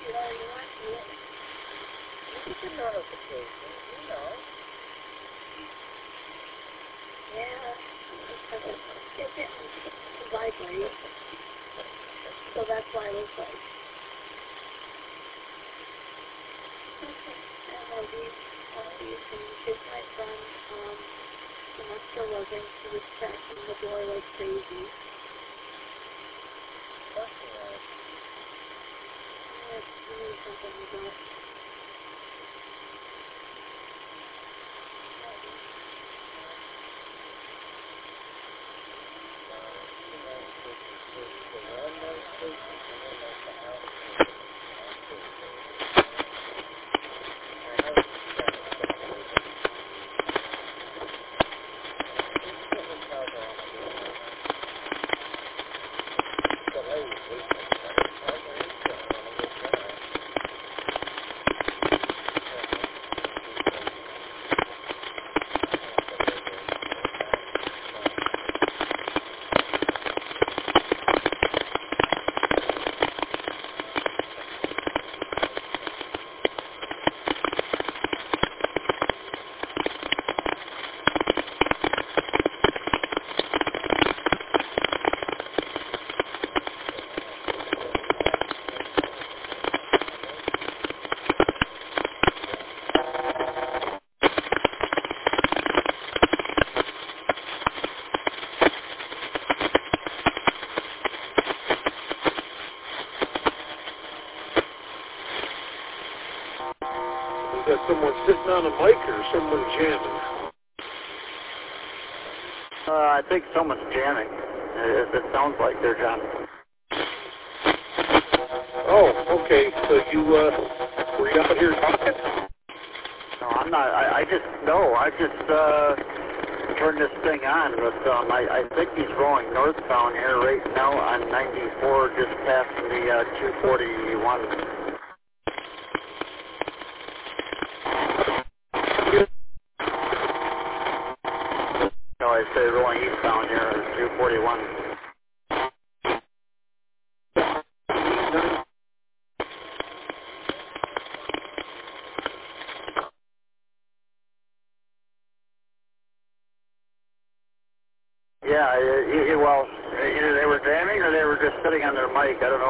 You get notifications, you know. Yeah, because it didn't vibrate, so that's why it was like, okay, and all these things. It's my son, he must still living, he was crashing the door like crazy. It's really something about. Is that someone sitting on a mic or someone jamming? I think someone's jamming. It sounds like they're jamming. Oh, okay. So you, were you out here talking? No, I'm not. I just turned this thing on, but I think he's rolling northbound here right now on 94, just past the 241. No, I say rolling eastbound here on 241. Yeah, well, either they were jamming or they were just sitting on their mic. I don't